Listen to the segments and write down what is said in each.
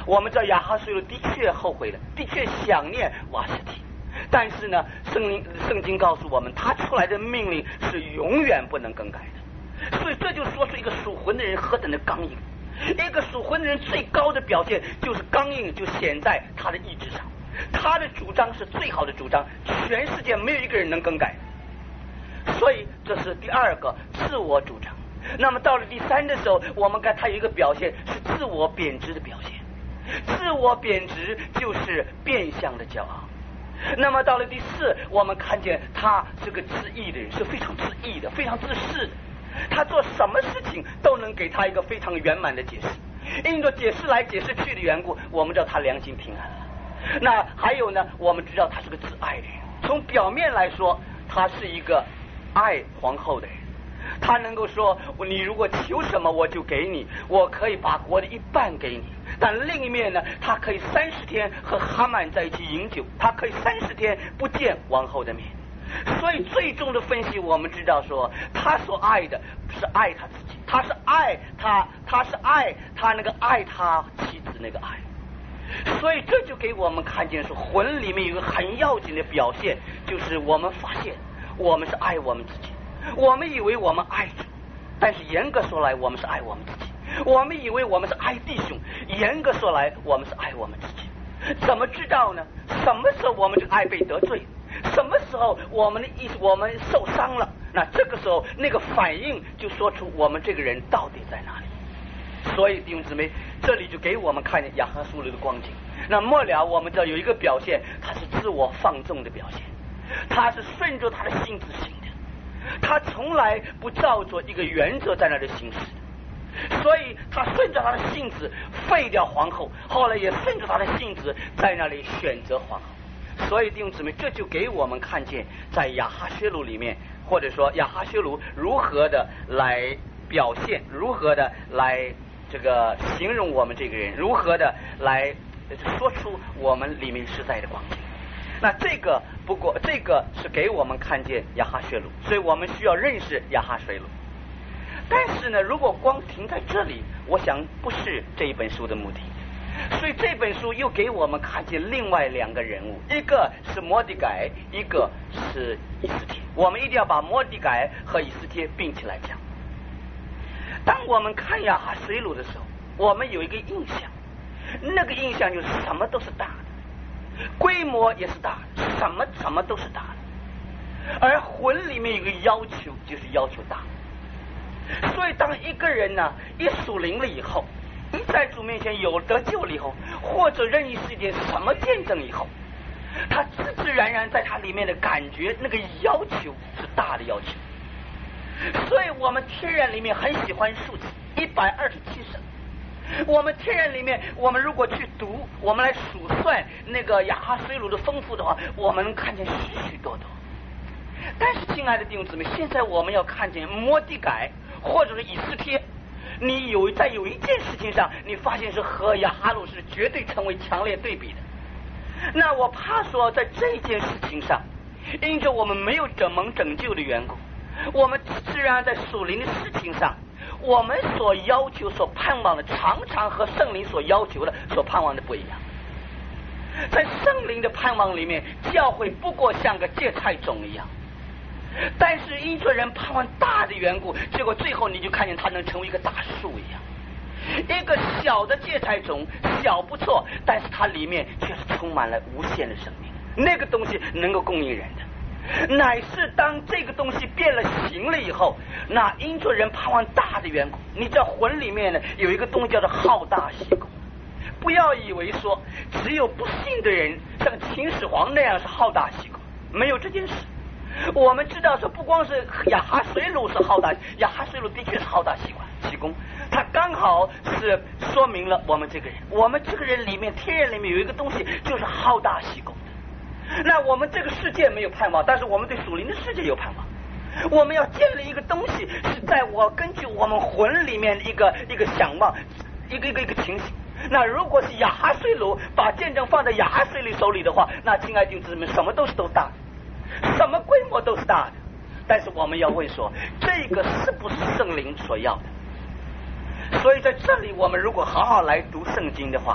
我们知道亚哈水鲁的确后悔了，的确想念瓦实提，但是呢，圣经告诉我们，他出来的命令是永远不能更改的。所以这就说出一个属魂的人何等的刚硬。一个属魂的人最高的表现就是刚硬，就显在他的意志上。他的主张是最好的主张，全世界没有一个人能更改的。所以这是第二个自我主张。那么到了第三的时候，我们看他有一个表现是自我贬值的表现。自我贬值就是变相的骄傲。那么到了第四，我们看见他是个自义的人，是非常自义的，非常自恃的。他做什么事情都能给他一个非常圆满的解释，因着解释来解释去的缘故，我们知道他良心平安了。那还有呢，我们知道他是个自爱的人。从表面来说，他是一个爱皇后的人。他能够说，你如果求什么我就给你，我可以把国的一半给你。但另一面呢，他可以30天和哈曼在一起饮酒，他可以30天不见王后的面。所以最终的分析，我们知道说，他所爱的是爱他自己，他是爱他那个爱他妻子那个爱。所以这就给我们看见说，魂里面有一个很要紧的表现，就是我们发现我们是爱我们自己。我们以为我们爱主，但是严格说来我们是爱我们自己。我们以为我们是爱弟兄，严格说来我们是爱我们自己。怎么知道呢？什么时候我们这个爱被得罪，什么时候我们受伤了，那这个时候那个反应就说出我们这个人到底在哪里。所以弟兄姊妹，这里就给我们看见亚哈书里的光景。那末了我们知道有一个表现，他是自我放纵的表现，他是顺着他的性子行的，他从来不照着一个原则在那里行事。所以他顺着他的性子废掉皇后，后来也顺着他的性子在那里选择皇后。所以弟兄姊妹，这就给我们看见在亚哈薛鲁里面，或者说亚哈薛鲁如何的来表现，如何的来这个形容我们这个人，如何的来说出我们里面实在的光景。那这个是给我们看见亚哈薛鲁，所以我们需要认识亚哈薛鲁。但是呢，如果光停在这里，我想不是这一本书的目的。所以这本书又给我们看见另外2个人物，一个是摩底改，一个是以斯帖。我们一定要把摩底改和以斯帖并起来讲。当我们看亚哈水鲁的时候，我们有一个印象，那个印象就是什么都是大的，规模也是大的，什么都是大的。而魂里面有个要求，就是要求大。所以当一个人呢一属灵了以后，一在主面前有得救了以后，或者任意是一件什么见证以后，他自自然然在他里面的感觉那个要求是大的要求。所以我们天然里面很喜欢数字127声。我们天然里面，我们如果去读，我们来数算那个亚哈水鲁的丰富的话，我们能看见许许多多。但是亲爱的弟兄姊妹，现在我们要看见摩底改或者是以斯帖，你在有一件事情上，你发现是和亚哈鲁是绝对成为强烈对比的。那我怕说在这件事情上，因着我们没有拯救的缘故，我们自然在属灵的事情上，我们所要求所盼望的常常和圣灵所要求的所盼望的不一样。在圣灵的盼望里面，教会不过像个芥菜种一样，但是因着人盼望大的缘故，结果最后你就看见它能成为一个大树一样。一个小的芥菜种，小不错，但是它里面却是充满了无限的生命，那个东西能够供应人的。乃是当这个东西变了形了以后，那因着人盼望大的缘故，你知道魂里面呢有一个东西叫做好大喜功。不要以为说只有不信的人像秦始皇那样是好大喜功，没有这件事。我们知道说不光是亚哈水鲁是好大，亚哈水鲁的确是好大喜功，它刚好是说明了我们这个人里面天然里面有一个东西就是好大喜功的。那我们这个世界没有盼望，但是我们对属灵的世界有盼望。我们要建立一个东西，是在根据我们魂里面一个想望，一个情形。那如果是亚哈水鲁把见证放在亚哈水鲁手里的话，那亲爱的弟兄姊妹，什么都是大的，什么规模都是大的。但是我们要问说，这个是不是圣灵所要的？所以在这里，我们如果好好来读圣经的话，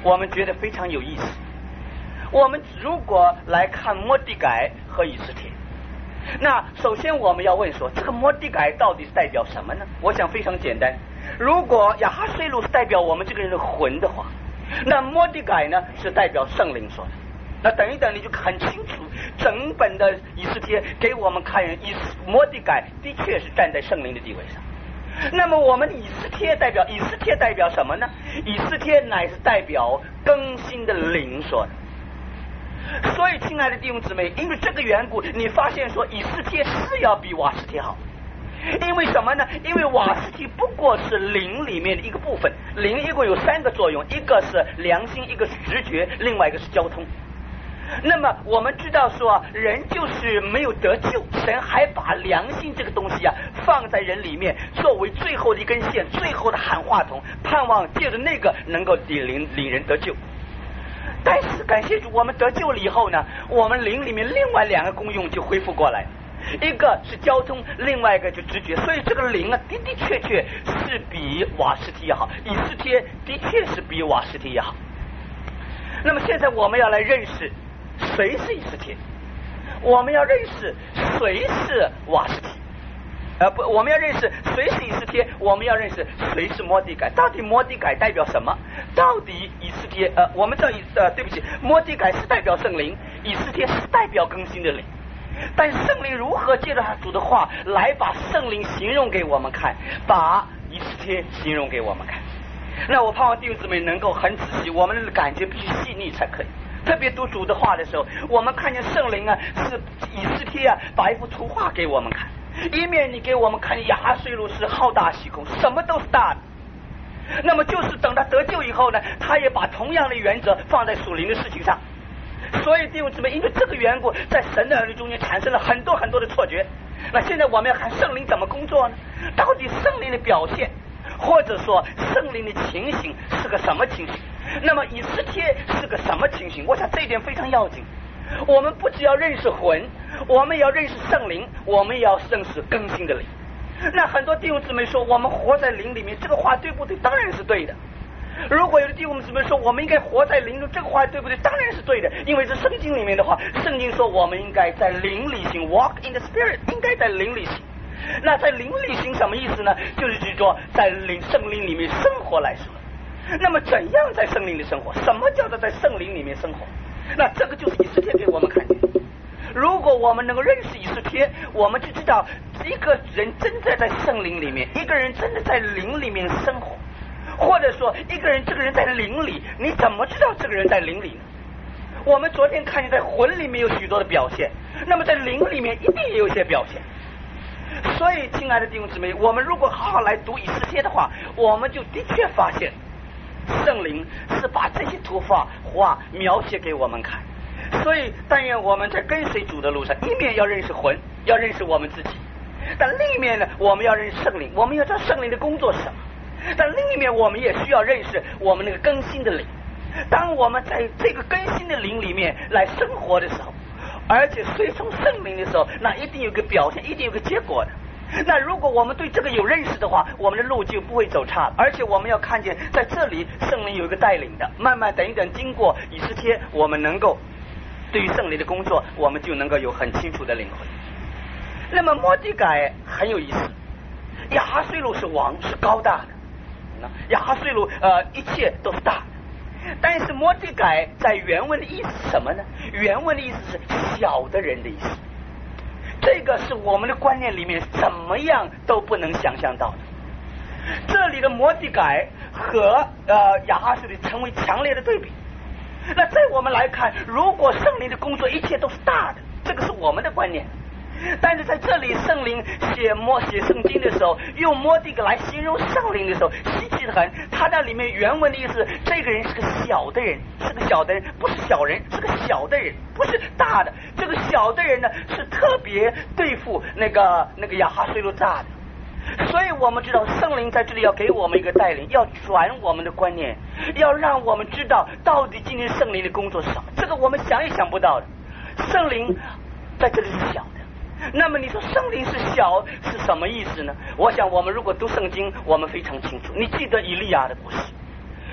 我们觉得非常有意思。我们如果来看末底改和以斯帖，那首先我们要问说，这个末底改到底是代表什么呢？我想非常简单，如果亚哈水路是代表我们这个人的魂的话，那末底改呢是代表圣灵说的。那等一等你就很清楚，整本的以斯帖给我们看，末底改的确是站在圣灵的地位上。那么我们以斯帖代表什么呢？以斯帖乃是代表更新的灵说的。所以亲爱的弟兄姊妹，因为这个缘故，你发现说以斯帖是要比瓦斯帖好。因为什么呢？因为瓦斯帖不过是灵里面的一个部分，灵一共有3个作用，一个是良心，一个是直觉，另外一个是交通。那么我们知道说，人就是没有得救，神还把良心这个东西放在人里面，作为最后的一根线，最后的喊话筒，盼望借着那个能够领人得救。但是感谢主，我们得救了以后呢，我们灵里面另外2个功用就恢复过来，一个是交通，另外一个就直觉。所以这个灵的确是比瓦斯帖也好，以斯帖的确是比瓦斯帖也好。那么现在我们要来认识谁是以斯帖，我们要认识谁是瓦斯帖。我们要认识谁是以斯帖，我们要认识谁是末底改。到底末底改代表什么？到底以斯帖我们知道对不起，末底改是代表圣灵，以斯帖是代表更新的灵。但圣灵如何借着他主的话来把圣灵形容给我们看，把以斯帖形容给我们看？那我盼望弟兄姊妹能够很仔细，我们的感觉必须细腻才可以。特别读主的话的时候，我们看见圣灵是以斯帖把一幅图画给我们看。一面你给我们看亚哈水路是浩大虚空，什么都是大的。那么就是等他得救以后呢，他也把同样的原则放在属灵的事情上。所以弟兄姊妹，因为这个缘故，在神的儿女中间产生了很多的错觉。那现在我们要看圣灵怎么工作呢？到底圣灵的表现，或者说圣灵的情形是个什么情形？那么以斯帖是个什么情形？我想这一点非常要紧。我们不只要认识魂，我们也要认识圣灵，我们也要认识更新的灵。那很多弟兄姊妹说我们活在灵里面，这个话对不对？当然是对的。如果有的弟兄姊妹说我们应该活在灵中，这个话对不对？当然是对的。因为这圣经里面的话，圣经说我们应该在灵里行 walk in the spirit， 应该在灵里行。那在灵里行什么意思呢？就是指说在圣灵里面生活来说。那么怎样在圣灵里生活？什么叫做在圣灵里面生活？那这个就是以斯帖给我们看见。如果我们能够认识以斯帖，我们就知道一个人真的在圣灵里面，一个人真的在灵里面生活。或者说这个人在灵里，你怎么知道这个人在灵里呢？我们昨天看见在魂里面有许多的表现，那么在灵里面一定也有一些表现。所以亲爱的弟兄姊妹，我们如果好好来读以斯帖的话，我们就的确发现圣灵是把这些图画描写给我们看。所以但愿我们在跟随主的路上，一面要认识魂，要认识我们自己，但另一面呢，我们要认识圣灵，我们要知道圣灵的工作是什么。但另一面我们也需要认识我们那个更新的灵。当我们在这个更新的灵里面来生活的时候，而且随从圣灵的时候，那一定有个表现，一定有个结果的。那如果我们对这个有认识的话，我们的路就不会走差了。而且我们要看见在这里圣灵有一个带领的，慢慢等一等经过以斯帖，我们能够对于圣灵的工作，我们就能够有很清楚的领会。那么末底改很有意思，亚哈水路是王，是高大的，亚哈水路一切都是大的。但是末底改在原文的意思是什么呢？原文的意思是小的人的意思。这个是我们的观念里面怎么样都不能想象到的。这里的末底改和亚哈水路成为强烈的对比。那在我们来看，如果圣灵的工作一切都是大的，这个是我们的观念。但是在这里圣灵写圣经的时候，用末底改来形容圣灵的时候，稀奇的很。他那里面原文的意思，这个人是个小的人，是个小的人，不是小人，是个小的人，不是大的。这个小的人呢，是特别对付那个亚哈水路大的。所以我们知道圣灵在这里要给我们一个带领，要转我们的观念，要让我们知道到底今天圣灵的工作是什么。这个我们想也想不到的。圣灵在这里是小的。那么你说圣灵是小是什么意思呢？我想我们如果读圣经，我们非常清楚。你记得以利亚的故事，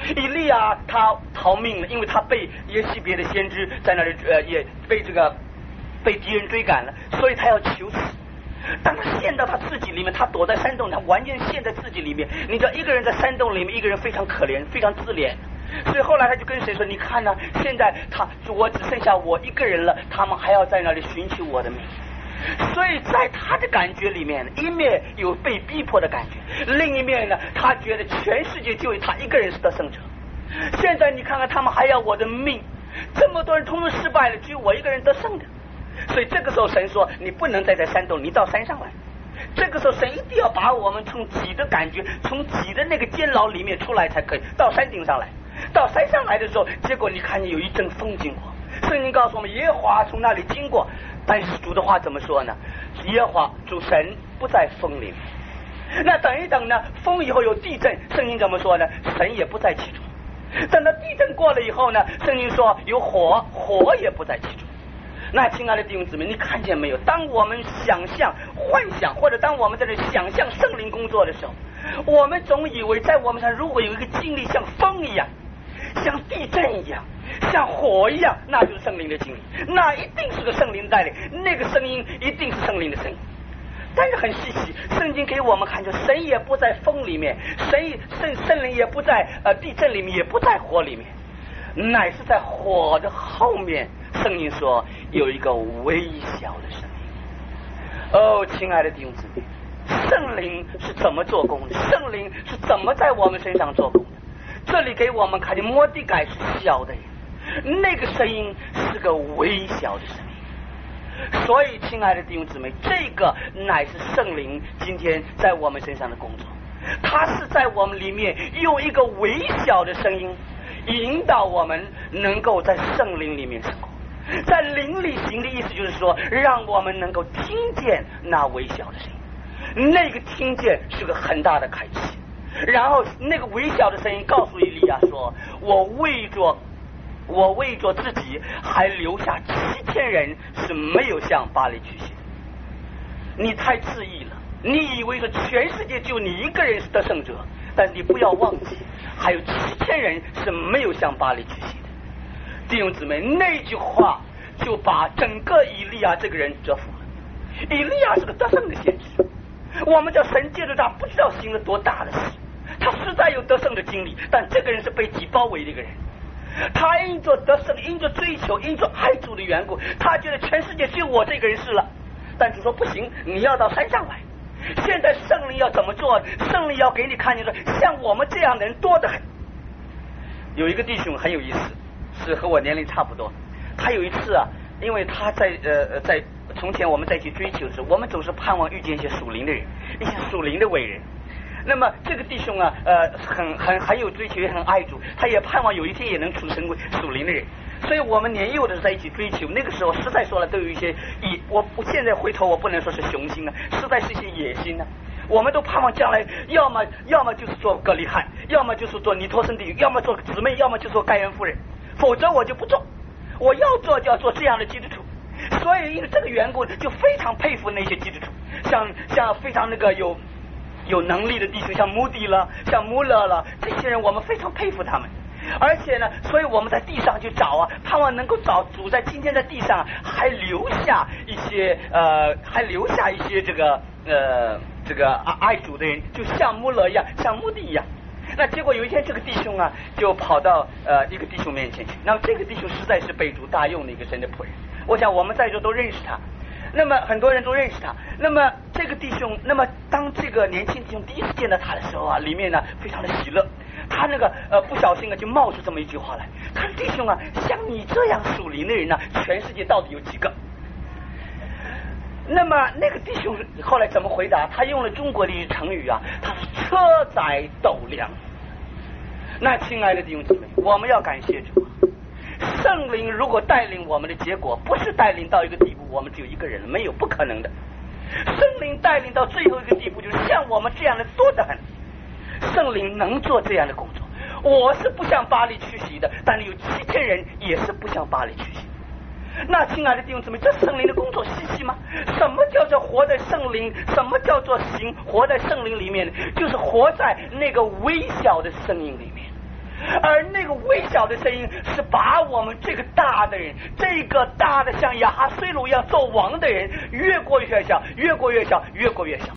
以利亚他逃命了，因为他被耶西别的先知在那里也被被敌人追赶了，所以他要求死。当他陷到他自己里面，他躲在山洞，他完全陷在自己里面。你知道，一个人在山洞里面，一个人非常可怜，非常自怜。所以后来他就跟谁说：“你看呢、现在我只剩下我一个人了，他们还要在那里寻求我的命。”所以在他的感觉里面，一面有被逼迫的感觉，另一面呢，他觉得全世界就他一个人是得胜者。现在你看看，他们还要我的命，这么多人通通失败了，只有我一个人得胜的。所以这个时候神说：“你不能待在山洞，你到山上来。”这个时候神一定要把我们从己的感觉，从己的那个监牢里面出来才可以，到山顶上来。到山上来的时候，结果你看见有一阵风经过，圣经告诉我们耶和华从那里经过。但是主的话怎么说呢？耶和华主神不在风里面。那等一等呢，风以后有地震，圣经怎么说呢？神也不在其中。等到地震过了以后呢，圣经说有火，火也不在其中。那亲爱的弟兄姊妹，你看见没有？当我们想象、幻想，或者当我们在这想象圣灵工作的时候，我们总以为在我们上如果有一个经历像风一样，像地震一样，像火一样，那就是圣灵的经历，那一定是个圣灵带领，那个声音一定是圣灵的声音。但是很稀奇，圣经给我们看，就神也不在风里面，圣灵也不在地震里面，也不在火里面，乃是在火的后面。圣经说有一个微小的声音。哦，亲爱的弟兄姊妹，圣灵是怎么做工的？圣灵是怎么在我们身上做工的？这里给我们看见摩底改是小的人，那个声音是个微小的声音。所以亲爱的弟兄姊妹，这个乃是圣灵今天在我们身上的工作，他是在我们里面用一个微小的声音引导我们能够在圣灵里面生活。在灵里行的意思就是说，让我们能够听见那微小的声音，那个听见是个很大的开启。然后那个微小的声音告诉以利亚说：“我为着自己还留下7000人是没有向巴黎去行。”你太自意了，你以为说全世界就你一个人是得胜者，但你不要忘记，还有7000人是没有向巴黎去行的。弟兄姊妹，那句话就把整个以利亚这个人折服了。以利亚是个得胜的先知，我们叫神借着他不知道行了多大的事，他实在有得胜的经历，但这个人是被己包围的一个人。他因着得胜，因着追求，因着爱主的缘故，他觉得全世界只有我这个人是了。但主说不行，你要到山上来。现在圣灵要怎么做？圣灵要给你看见说，像我们这样的人多得很。有一个弟兄很有意思，是和我年龄差不多。他有一次啊，因为他在从前我们在一起追求的时候，我们总是盼望遇见一些属灵的人，一些属灵的伟人。那么这个弟兄啊，很有追求，也很爱主，他也盼望有一天也能成为属灵的人。所以我们年幼的时候在一起追求，那个时候实在说了都有一些我现在回头我不能说是雄心啊，实在是一些野心啊。我们都盼望将来要么就是做格里汉，要么就是做尼托森弟兄，要么做姊妹，要么就做盖恩夫人，否则我就不做。我要做就要做这样的基督徒。所以因为这个缘故，就非常佩服那些基督徒，像非常那个有能力的弟兄，像穆迪了，像穆勒了，这些人我们非常佩服他们。而且呢，所以我们在地上去找啊，盼望能够找主在今天在地上还留下一些这个爱主的人，就像穆勒一样，像穆迪一样。那结果有一天这个弟兄啊就跑到一个弟兄面前去，那么这个弟兄实在是被主大用的一个神的仆人，我想我们在座都认识他，那么很多人都认识他。那么这个弟兄，那么当这个年轻弟兄第一次见到他的时候啊，里面呢非常的喜乐。他那个不小心啊就冒出这么一句话来，他说：“弟兄啊，像你这样属灵的人呢，全世界到底有几个？”那么那个弟兄后来怎么回答？他用了中国的一句成语啊，他说车载斗量。那亲爱的弟兄姊妹，我们要感谢主，圣灵如果带领我们的结果，不是带领到一个地步我们只有一个人，没有，不可能的。圣灵带领到最后一个地步，就是像我们这样的多得很。圣灵能做这样的工作，我是不向巴黎去袭的，但是有7000人也是不向巴黎去袭。那亲爱的弟兄姊妹，这圣灵的工作稀奇吗？什么叫做活在圣灵？什么叫做活在圣灵里面？就是活在那个微小的声音里面。 而那个微小的声音是把我们这个大的人，这个大的像亚哈随鲁一样做王的人，越过越小，越过越小，越过越小。